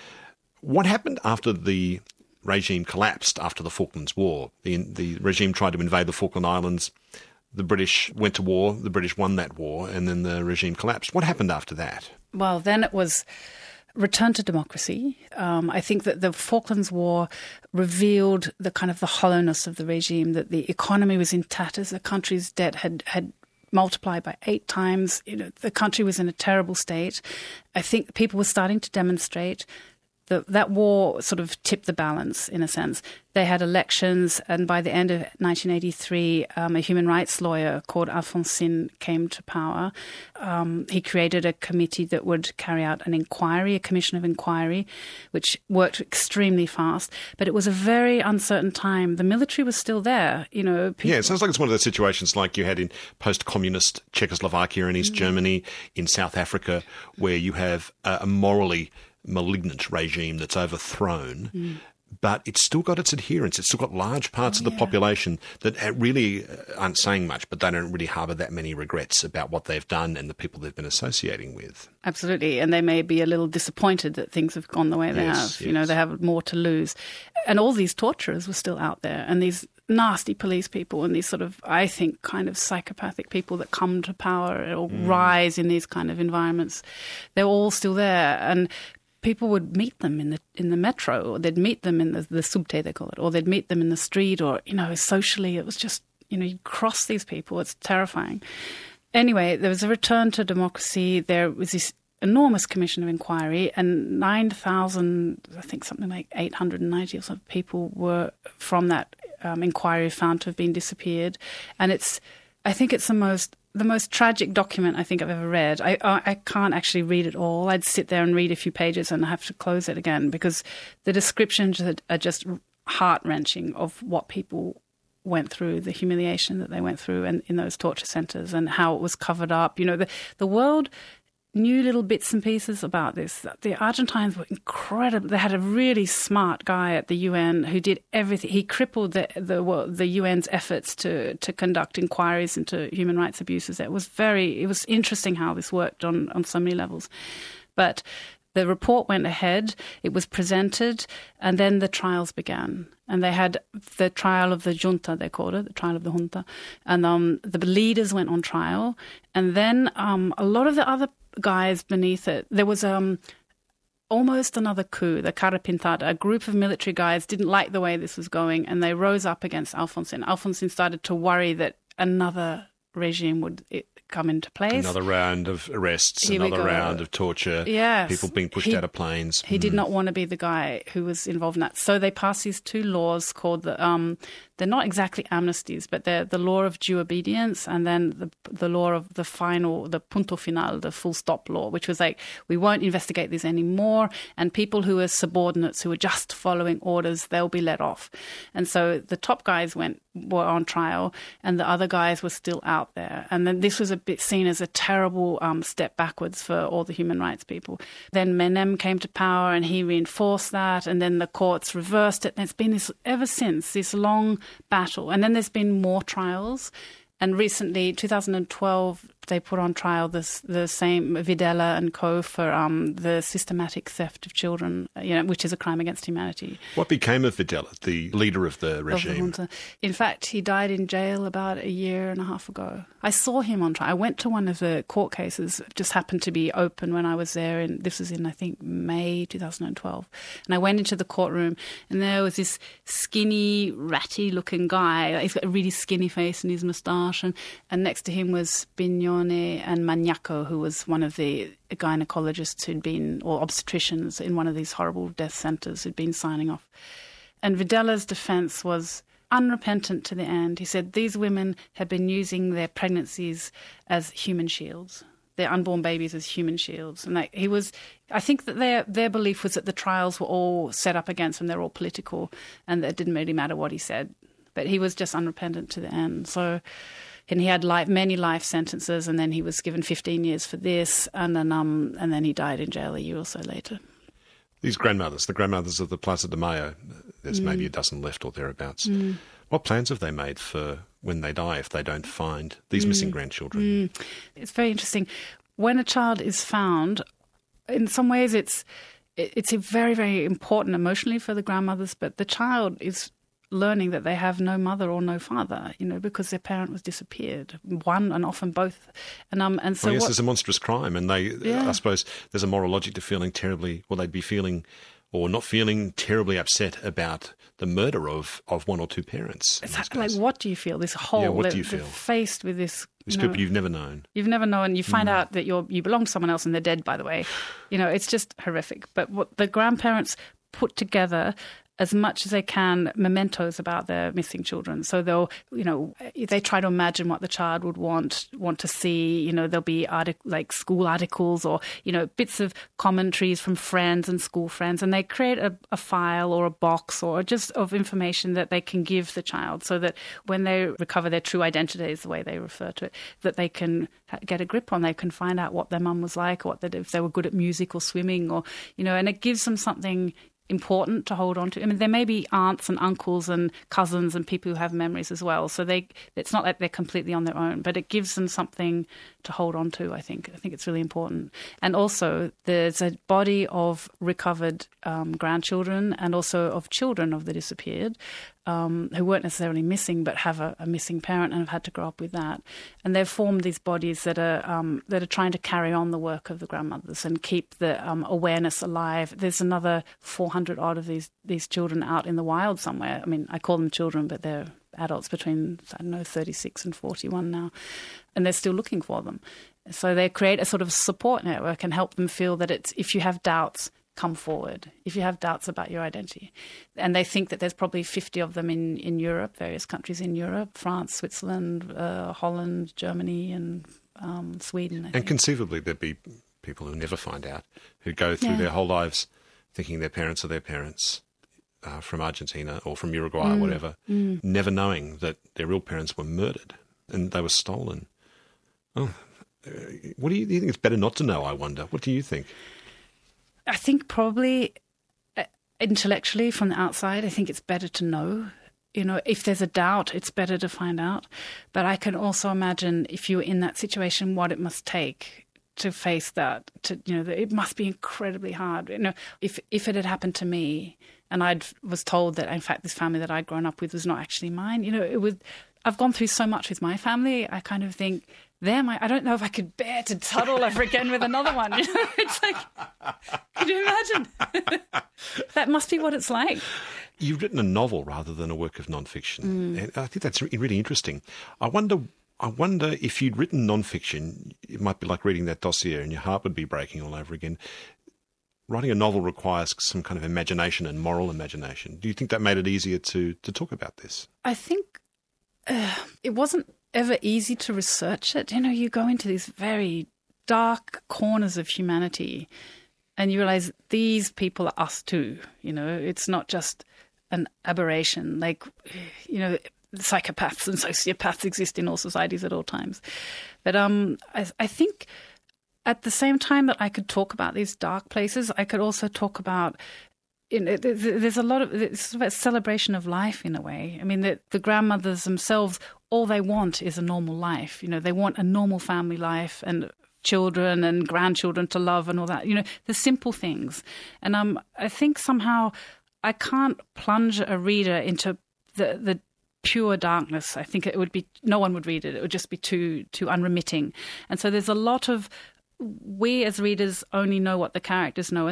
Speaker 1: What happened after the regime collapsed after the Falklands War? The, the regime tried to invade the Falkland Islands. The British went to war. The British won that war, and then the regime collapsed. What happened after that?
Speaker 2: Well, then it was return to democracy. Um, I think that the Falklands War revealed the kind of the hollowness of the regime, that the economy was in tatters. The country's debt had had multiplied by eight times. You know, the country was in a terrible state. I think people were starting to demonstrate. The, that war sort of tipped the balance, in a sense. They had elections, and by the end of nineteen eighty-three, um, a human rights lawyer called Alfonsine came to power. Um, he created a committee that would carry out an inquiry, a commission of inquiry, which worked extremely fast. But it was a very uncertain time. The military was still there. You know, people...
Speaker 1: Yeah, it sounds like it's one of those situations like you had in post-communist Czechoslovakia and East mm. Germany, in South Africa, where you have a, a morally malignant regime that's overthrown, mm. but it's still got its adherents. It's still got large parts oh, of the yeah. population that really aren't saying much, but they don't really harbour that many regrets about what they've done and the people they've been associating with.
Speaker 2: Absolutely, and they may be a little disappointed that things have gone the way they yes, have. Yes. You know, they have more to lose. And all these torturers were still out there, and these nasty police people and these sort of, I think, kind of psychopathic people that come to power or mm. rise in these kind of environments. They're all still there, and people would meet them in the in the metro, or they'd meet them in the, the subte, they call it, or they'd meet them in the street, or, you know, socially. It was just, you know, you cross these people. It's terrifying. Anyway, there was a return to democracy. There was this enormous commission of inquiry, and nine thousand, I think something like eight hundred ninety or something people were from that um, inquiry found to have been disappeared. And it's, I think it's the most the most tragic document I think I've ever read. I I can't actually read it all. I'd sit there and read a few pages and I have to close it again, because the descriptions are just heart-wrenching of what people went through, the humiliation that they went through and in those torture centres, and how it was covered up. You know, the, the world knew little bits and pieces about this. The Argentines were incredible. They had a really smart guy at the U N who did everything. He crippled the the, well, the U N's efforts to to conduct inquiries into human rights abuses. It was very, it was interesting how this worked on, on so many levels. But the report went ahead, it was presented, and then the trials began. And they had the trial of the junta, they called it, the trial of the junta. And um, the leaders went on trial. And then um, a lot of the other guys beneath it, there was um, almost another coup, the Cara Pintada. A group of military guys didn't like the way this was going, and they rose up against Alfonsine. Alfonsine started to worry that another regime would it, come into place.
Speaker 1: Another round of arrests,
Speaker 2: Here
Speaker 1: another round of torture,
Speaker 2: yes.
Speaker 1: people being pushed
Speaker 2: he,
Speaker 1: out of planes.
Speaker 2: He
Speaker 1: mm.
Speaker 2: did not want to be the guy who was involved in that. So they passed these two laws called the, um, they're not exactly amnesties, but they're the law of due obedience, and then the the law of the final, the punto final, the full stop law, which was like, we won't investigate this anymore, and people who are subordinates, who are just following orders, they'll be let off. And so the top guys went were on trial, and the other guys were still out there. And then this was a bit seen as a terrible um, step backwards for all the human rights people. Then Menem came to power, and he reinforced that, and then the courts reversed it. And it's been this ever since, this long battle. And then there's been more trials. And recently, two thousand twelve, they put on trial this the same Videla and co for um, the systematic theft of children, you know, which is a crime against humanity.
Speaker 1: What became of Videla, the leader of the regime?
Speaker 2: Of the in fact, he died in jail about a year and a half ago. I saw him on trial. I went to one of the court cases. It just happened to be open when I was there. And this was in, I think, May two thousand twelve. And I went into the courtroom, and there was this skinny, ratty-looking guy. He's got a really skinny face and his moustache. And, and next to him was Bignon Simeone and Magnaco, who was one of the gynecologists who'd been, or obstetricians in one of these horrible death centres who'd been signing off. And Videla's defence was unrepentant to the end. He said these women had been using their pregnancies as human shields, their unborn babies as human shields. And like, he was, I think that their their belief was that the trials were all set up against him, they're all political, and that it didn't really matter what he said. But he was just unrepentant to the end. So, and he had life, many life sentences, and then he was given fifteen years for this, and then um and then he died in jail a year or so later.
Speaker 1: These grandmothers, the grandmothers of the Plaza de Mayo, there's mm. maybe a dozen left or thereabouts. Mm. What plans have they made for when they die if they don't find these mm. missing grandchildren?
Speaker 2: Mm. It's very interesting. When a child is found, in some ways it's it's very, very important emotionally for the grandmothers, but the child is learning that they have no mother or no father, you know, because their parent was disappeared, one and often both. And um, and so
Speaker 1: well, yes,
Speaker 2: what,
Speaker 1: there's a monstrous crime, and they,
Speaker 2: yeah.
Speaker 1: I suppose, there's a moral logic to feeling terribly, well, they'd be feeling, or not feeling terribly upset about the murder of, of one or two parents.
Speaker 2: Exactly. Like, what do you feel? This whole,
Speaker 1: yeah, what do you feel?
Speaker 2: Faced with this,
Speaker 1: these
Speaker 2: you know,
Speaker 1: people you've never known.
Speaker 2: You've never known. You find
Speaker 1: mm.
Speaker 2: out that you're you belong to someone else and they're dead. By the way, you know, it's just horrific. But what the grandparents put together, as much as they can, mementos about their missing children. So they'll, you know, they try to imagine what the child would want want to see. You know, there'll be artic- like school articles or, you know, bits of commentaries from friends and school friends, and they create a, a file or a box or just of information that they can give the child, so that when they recover their true identity, is the way they refer to it, that they can get a grip on. They can find out what their mum was like, or what they, if they were good at music or swimming, or, you know, and it gives them something important to hold on to. I mean, there may be aunts and uncles and cousins and people who have memories as well. So they, it's not like they're completely on their own, but it gives them something to hold on to, I think. I think it's really important. And also, there's a body of recovered um, grandchildren and also of children of the disappeared um, who weren't necessarily missing but have a, a missing parent and have had to grow up with that. And they've formed these bodies that are um, that are trying to carry on the work of the grandmothers and keep the um, awareness alive. There's another four hundred odd of these, these children out in the wild somewhere. I mean, I call them children, but they're adults between, I don't know, thirty-six and forty-one now, and they're still looking for them. So they create a sort of support network and help them feel that it's, if you have doubts, come forward. If you have doubts about your identity. And they think that there's probably fifty of them in, in Europe, various countries in Europe, France, Switzerland, uh, Holland, Germany, and um, Sweden, I
Speaker 1: and
Speaker 2: think.
Speaker 1: Conceivably there'd be people who never find out, who go through yeah. their whole lives thinking their parents are their parents. Uh, from Argentina or from Uruguay mm, or whatever, mm. never knowing that their real parents were murdered and they were stolen. Oh, uh, what do you, do you think it's better not to know, I wonder? What do you think?
Speaker 2: I think probably uh, intellectually from the outside, I think it's better to know. You know, if there's a doubt, it's better to find out. But I can also imagine if you're in that situation, what it must take to face that. To, you know, it must be incredibly hard. You know, if if it had happened to me, and I was told that, in fact, this family that I'd grown up with was not actually mine. You know, it was. I've gone through so much with my family. I kind of think, them. I, I don't know if I could bear to tuddle ever again with another one. You know, it's like, can you imagine? That must be what it's like.
Speaker 1: You've written a novel rather than a work of non-fiction, mm. and I think that's really interesting. I wonder. I wonder if you'd written non-fiction, it might be like reading that dossier, and your heart would be breaking all over again. Writing a novel requires some kind of imagination and moral imagination. Do you think that made it easier to, to talk about this?
Speaker 2: I think uh, it wasn't ever easy to research it. You know, you go into these very dark corners of humanity and you realize these people are us too. You know, it's not just an aberration. Like, you know, psychopaths and sociopaths exist in all societies at all times. But um, I, I think... at the same time that I could talk about these dark places, I could also talk about, you know, there's a lot of, it's sort of a celebration of life in a way. I mean, the, the grandmothers themselves, all they want is a normal life. You know, they want a normal family life and children and grandchildren to love and all that, you know, the simple things. And um, I think somehow I can't plunge a reader into the, the pure darkness. I think it would be, no one would read it. It would just be too, too unremitting. And so there's a lot of, we as readers only know what the characters know, and the,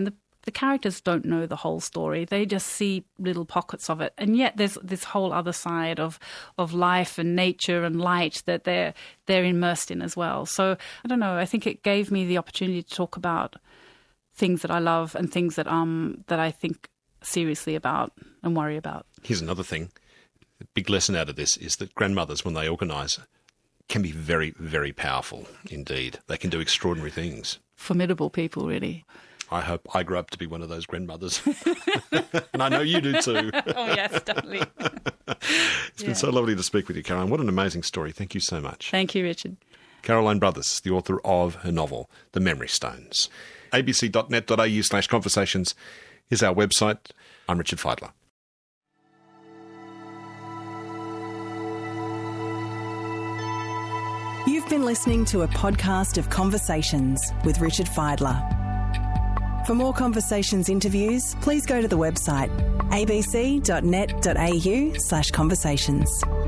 Speaker 2: the characters don't know the whole story. They just see little pockets of it. And yet there's this whole other side of, of life and nature and light that they're they're immersed in as well. So I don't know, I think it gave me the opportunity to talk about things that I love and things that um that I think seriously about and worry about.
Speaker 1: Here's another thing. The big lesson out of this is that grandmothers, when they organise, can be very, very powerful indeed. They can do extraordinary things.
Speaker 2: Formidable people, really.
Speaker 1: I hope I grow up to be one of those grandmothers. And I know you do too.
Speaker 2: Oh, yes, definitely.
Speaker 1: It's been yeah. so lovely to speak with you, Caroline. What an amazing story. Thank you so much.
Speaker 2: Thank you, Richard.
Speaker 1: Caroline Brothers, the author of her novel, The Memory Stones. a b c dot net dot a u slash conversations is our website. I'm Richard Fidler.
Speaker 4: You've been listening to a podcast of Conversations with Richard Fidler. For more Conversations interviews, please go to the website a b c dot net dot a u slash conversations.